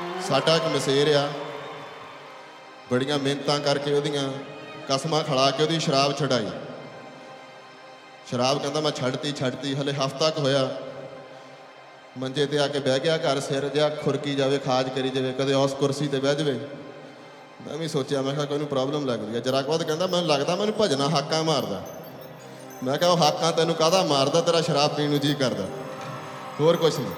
ਸਾਡਾ ਇੱਕ ਮਸੇਰ ਆ, ਬੜੀਆਂ ਮਿਹਨਤਾਂ ਕਰਕੇ ਉਹਦੀਆਂ ਕਸਮਾਂ ਖੜਾ ਕੇ ਉਹਦੀ ਸ਼ਰਾਬ ਛਡਾਈ। ਸ਼ਰਾਬ ਕਹਿੰਦਾ ਮੈਂ ਛੱਡਤੀ। ਹਲੇ ਹਫ਼ਤਾ ਕੁ ਹੋਇਆ, ਮੰਜੇ ਤੇ ਆ ਕੇ ਬਹਿ ਗਿਆ, ਘਰ ਸਿਰ ਜਿਹਾ ਖੁਰਕੀ ਜਾਵੇ, ਖਾਜ ਕਰੀ ਜਾਵੇ, ਕਦੇ ਉਸ ਕੁਰਸੀ ਤੇ ਬਹਿ ਜਾਵੇ। ਮੈਂ ਵੀ ਸੋਚਿਆ, ਮੈਂ ਕਿਹਾ ਕੋਈ ਨੂੰ ਪ੍ਰੋਬਲਮ ਲੱਗਦੀ ਆ। ਜਰਾ ਕੁ ਬਾਅਦ ਕਹਿੰਦਾ ਮੈਨੂੰ ਲੱਗਦਾ ਮੈਨੂੰ ਭਜਨਾ ਹਾਕਾਂ ਮਾਰਦਾ। ਮੈਂ ਕਿਹਾ ਉਹ ਹਾਕਾਂ ਤੈਨੂੰ ਕਾਹਦਾ ਮਾਰਦਾ, ਤੇਰਾ ਸ਼ਰਾਬ ਪੀਣ ਨੂੰ ਜੀਅ ਕਰਦਾ, ਹੋਰ ਕੁਛ ਨਹੀਂ।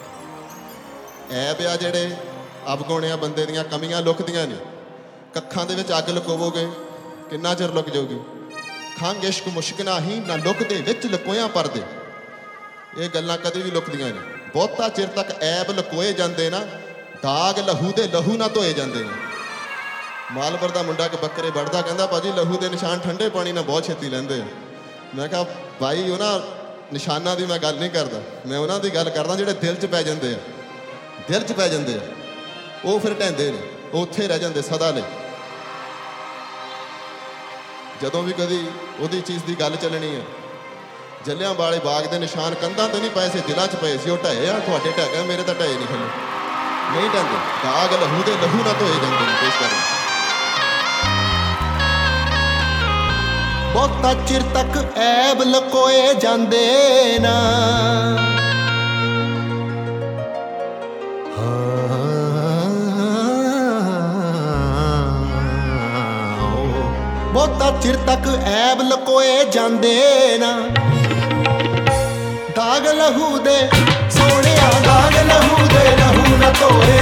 ਐਬ ਆ ਜਿਹੜੇ ਅਵਗੁਣਿਆ ਬੰਦੇ ਦੀਆਂ ਕਮੀਆਂ ਲੁਕਦੀਆਂ ਨੇ। ਕੱਖਾਂ ਦੇ ਵਿੱਚ ਅੱਗ ਲੁਕੋਵੋਗੇ ਕਿੰਨਾ ਚਿਰ ਲੁਕ ਜਾਊਗੀ। ਖੰਘ ਇਸ਼ਕ ਮੁਸ਼ਕ ਨਾਹੀਂ ਨਾ ਲੁਕਦੇ ਵਿੱਚ ਲੁਕੋਇਆਂ ਪਰਦੇ। ਇਹ ਗੱਲਾਂ ਕਦੇ ਵੀ ਲੁਕਦੀਆਂ ਨਹੀਂ। ਬਹੁਤਾ ਚਿਰ ਤੱਕ ਐਬ ਲੁਕੋਏ ਜਾਂਦੇ ਨਾ, ਦਾਗ ਲਹੂ ਦੇ ਲਹੂ ਨਾ ਧੋਏ ਜਾਂਦੇ ਨੇ। ਮਾਲਪੁਰ ਦਾ ਮੁੰਡਾ ਇੱਕ ਬੱਕਰੇ ਵੜਦਾ, ਕਹਿੰਦਾ ਭਾਜੀ ਲਹੂ ਦੇ ਨਿਸ਼ਾਨ ਠੰਡੇ ਪਾਣੀ ਨਾਲ ਬਹੁਤ ਛੇਤੀ ਲੈਂਦੇ ਆ। ਮੈਂ ਕਿਹਾ ਭਾਈ ਉਹਨਾਂ ਨਿਸ਼ਾਨਾਂ ਦੀ ਮੈਂ ਗੱਲ ਨਹੀਂ ਕਰਦਾ, ਮੈਂ ਉਹਨਾਂ ਦੀ ਗੱਲ ਕਰਦਾ ਜਿਹੜੇ ਦਿਲ 'ਚ ਪੈ ਜਾਂਦੇ ਆ। ਦਿਲ 'ਚ ਪੈ ਜਾਂਦੇ ਆ ਉਹ ਫਿਰ ਢਹਿੰਦੇ ਨੇ, ਉਹ ਉੱਥੇ ਰਹਿ ਜਾਂਦੇ ਸਦਾ ਲਈ। ਜਦੋਂ ਵੀ ਕਦੀ ਉਹਦੀ ਚੀਜ਼ ਦੀ ਗੱਲ ਚੱਲਣੀ ਹੈ, ਜਲਿਆਂਵਾਲੇ ਬਾਗ ਦੇ ਨਿਸ਼ਾਨ ਕੰਧਾਂ ਤੇ ਨਹੀਂ ਪਏ ਸੀ, ਦਿਲਾਂ 'ਚ ਪਏ ਸੀ। ਉਹ ਢਏ ਆ, ਤੁਹਾਡੇ ਢਹਿ ਗਏ, ਮੇਰੇ ਤਾਂ ਢਏ ਨਹੀਂ ਥੱਲੇ, ਨਹੀਂ ਢਹਿੰਦੇ। ਦਾਗ ਲਹੂ ਦੇ ਲਹੂ ਨਾ ਧੋਏ ਜਾਂਦੇ ਨੇ। ਪੇਸ਼ ਕਰਦੇ ਬਹੁਤਾ ਚਿਰ ਤੱਕ ਐਬ ਲਕੋਏ ਜਾਂਦੇ ਨਾ, ਬਹੁਤਾ ਚਿਰ ਤੱਕ ਐਬ ਲਕੋਏ ਜਾਂਦੇ ਨਾ। ਦਾਗ ਲਹੂ ਦੇ ਸੋਹਣਿਆ, ਦਾਗ ਲਹੂ ਦੇ ਲਹੂ ਨਾ ਧੋਏ